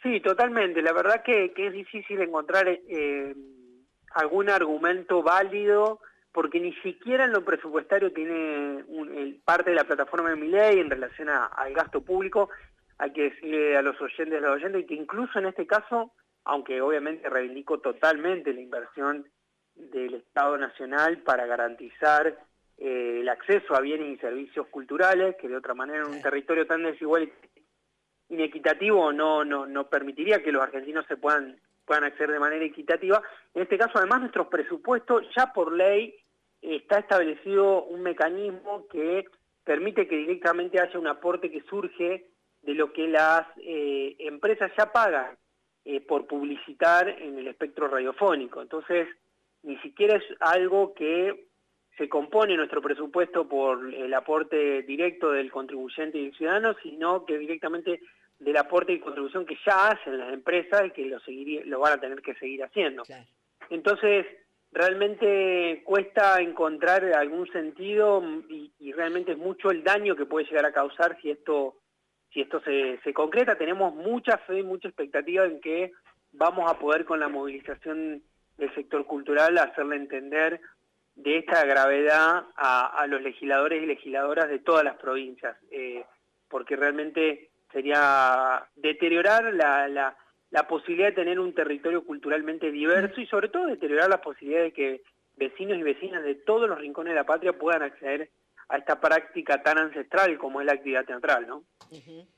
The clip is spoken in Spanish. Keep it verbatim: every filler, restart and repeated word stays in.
Sí, totalmente. La verdad que, que es difícil encontrar eh, algún argumento válido, porque ni siquiera en lo presupuestario tiene un, el, parte de la plataforma de Milei en relación a, al gasto público. Hay que decirle a los oyentes, a los oyentes, que incluso en este caso, aunque obviamente reivindico totalmente la inversión del Estado Nacional para garantizar eh, el acceso a bienes y servicios culturales, que de otra manera en un territorio tan desigual y inequitativo no, no, no permitiría que los argentinos se puedan, puedan acceder de manera equitativa. En este caso, además, nuestros presupuestos, ya por ley, está establecido un mecanismo que permite que directamente haya un aporte que surge de lo que las eh, empresas ya pagan eh, por publicitar en el espectro radiofónico. Entonces, ni siquiera es algo que se compone nuestro presupuesto por el aporte directo del contribuyente y del ciudadano, sino que directamente del aporte y contribución que ya hacen las empresas y que lo, seguiría, lo van a tener que seguir haciendo. Claro. Entonces, realmente cuesta encontrar algún sentido y, y realmente es mucho el daño que puede llegar a causar si esto, si esto se, se concreta. Tenemos mucha fe y mucha expectativa en que vamos a poder con la movilización del sector cultural hacerle entender de esta gravedad a, a los legisladores y legisladoras de todas las provincias, eh, porque realmente sería deteriorar la, la, la posibilidad de tener un territorio culturalmente diverso y sobre todo deteriorar la posibilidad de que vecinos y vecinas de todos los rincones de la patria puedan acceder a esta práctica tan ancestral como es la actividad teatral, ¿no? Uh-huh.